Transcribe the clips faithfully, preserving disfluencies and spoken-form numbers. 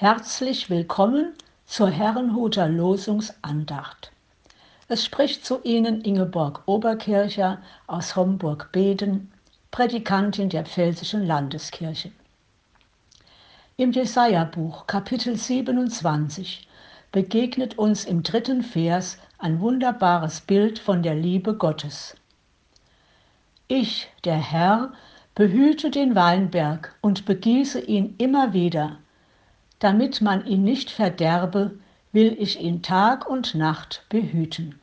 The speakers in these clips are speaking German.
Herzlich willkommen zur Herrnhuter Losungsandacht. Es spricht zu Ihnen Ingeborg Oberkircher aus Homburg-Beden, Prädikantin der Pfälzischen Landeskirche. Im Jesaja-Buch, Kapitel siebenundzwanzig, begegnet uns im dritten Vers ein wunderbares Bild von der Liebe Gottes. Ich, der Herr, behüte den Weinberg und begieße ihn immer wieder. Damit man ihn nicht verderbe, will ich ihn Tag und Nacht behüten.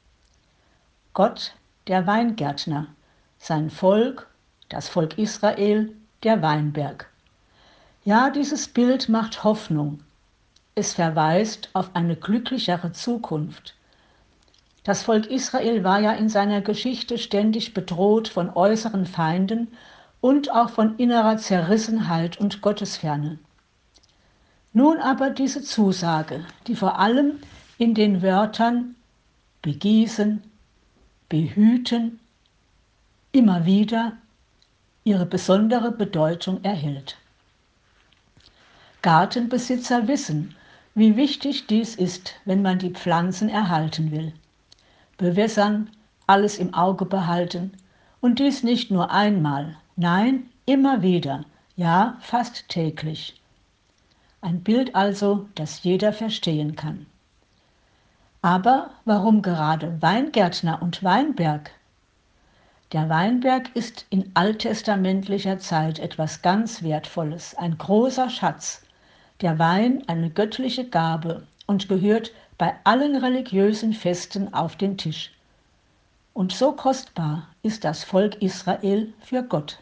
Gott, der Weingärtner, sein Volk, das Volk Israel, der Weinberg. Ja, dieses Bild macht Hoffnung. Es verweist auf eine glücklichere Zukunft. Das Volk Israel war ja in seiner Geschichte ständig bedroht von äußeren Feinden und auch von innerer Zerrissenheit und Gottesferne. Nun aber diese Zusage, die vor allem in den Wörtern begießen, behüten, immer wieder ihre besondere Bedeutung erhält. Gartenbesitzer wissen, wie wichtig dies ist, wenn man die Pflanzen erhalten will. Bewässern, alles im Auge behalten und dies nicht nur einmal, nein, immer wieder, ja, fast täglich. Ein Bild also, das jeder verstehen kann. Aber warum gerade Weingärtner und Weinberg? Der Weinberg ist in alttestamentlicher Zeit etwas ganz Wertvolles, ein großer Schatz. Der Wein eine göttliche Gabe und gehört bei allen religiösen Festen auf den Tisch. Und so kostbar ist das Volk Israel für Gott.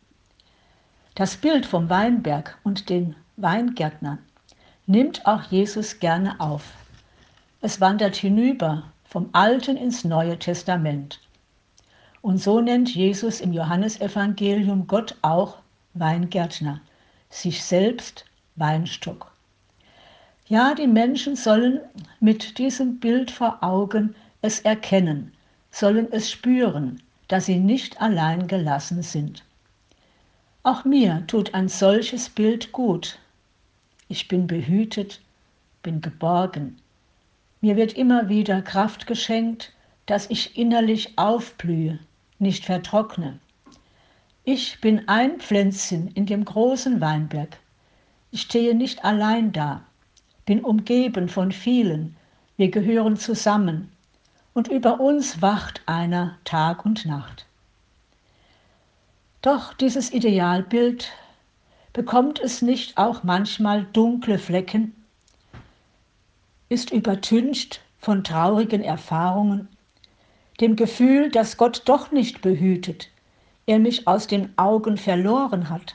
Das Bild vom Weinberg und den Weingärtnern nimmt auch Jesus gerne auf. Es wandert hinüber vom Alten ins Neue Testament. Und so nennt Jesus im Johannesevangelium Gott auch Weingärtner, sich selbst Weinstock. Ja, die Menschen sollen mit diesem Bild vor Augen es erkennen, sollen es spüren, dass sie nicht allein gelassen sind. Auch mir tut ein solches Bild gut. Ich bin behütet, bin geborgen. Mir wird immer wieder Kraft geschenkt, dass ich innerlich aufblühe, nicht vertrockne. Ich bin ein Pflänzchen in dem großen Weinberg. Ich stehe nicht allein da, bin umgeben von vielen. Wir gehören zusammen und über uns wacht einer Tag und Nacht. Doch dieses Idealbild, bekommt es nicht auch manchmal dunkle Flecken? Ist übertüncht von traurigen Erfahrungen, dem Gefühl, dass Gott doch nicht behütet, er mich aus den Augen verloren hat?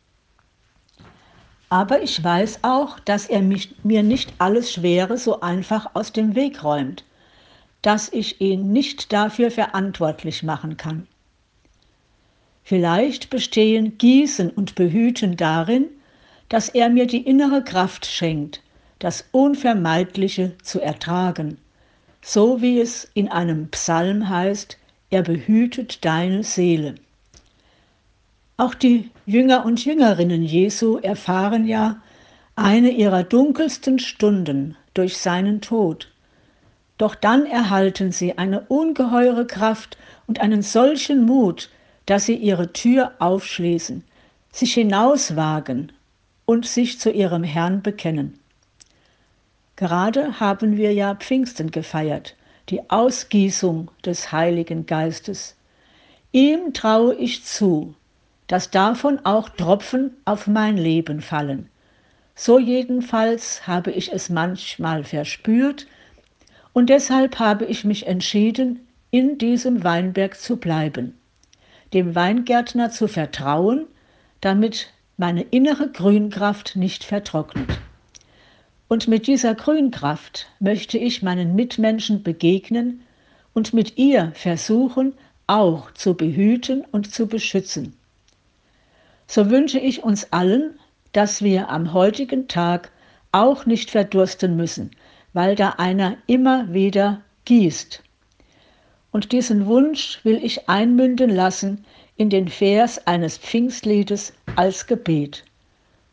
Aber ich weiß auch, dass er mich, mir nicht alles Schwere so einfach aus dem Weg räumt, dass ich ihn nicht dafür verantwortlich machen kann. Vielleicht bestehen Gießen und Behüten darin, dass er mir die innere Kraft schenkt, das Unvermeidliche zu ertragen, so wie es in einem Psalm heißt, er behütet deine Seele. Auch die Jünger und Jüngerinnen Jesu erfahren ja eine ihrer dunkelsten Stunden durch seinen Tod. Doch dann erhalten sie eine ungeheure Kraft und einen solchen Mut, dass sie ihre Tür aufschließen, sich hinauswagen und sich zu ihrem Herrn bekennen. Gerade haben wir ja Pfingsten gefeiert, die Ausgießung des Heiligen Geistes. Ihm traue ich zu, dass davon auch Tropfen auf mein Leben fallen. So jedenfalls habe ich es manchmal verspürt und deshalb habe ich mich entschieden, in diesem Weinberg zu bleiben, dem Weingärtner zu vertrauen, damit meine innere Grünkraft nicht vertrocknet. Und mit dieser Grünkraft möchte ich meinen Mitmenschen begegnen und mit ihr versuchen, auch zu behüten und zu beschützen. So wünsche ich uns allen, dass wir am heutigen Tag auch nicht verdursten müssen, weil da einer immer wieder gießt. Und diesen Wunsch will ich einmünden lassen in den Vers eines Pfingstliedes als Gebet.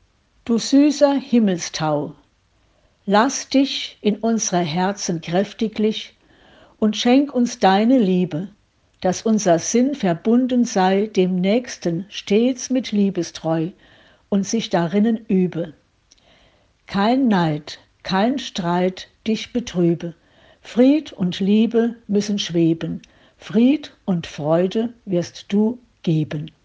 Du süßer Himmelstau, lass dich in unsere Herzen kräftiglich und schenk uns deine Liebe, dass unser Sinn verbunden sei dem Nächsten stets mit Liebestreu und sich darinnen übe. Kein Neid, kein Streit dich betrübe, Fried und Liebe müssen schweben, Fried und Freude wirst du geben.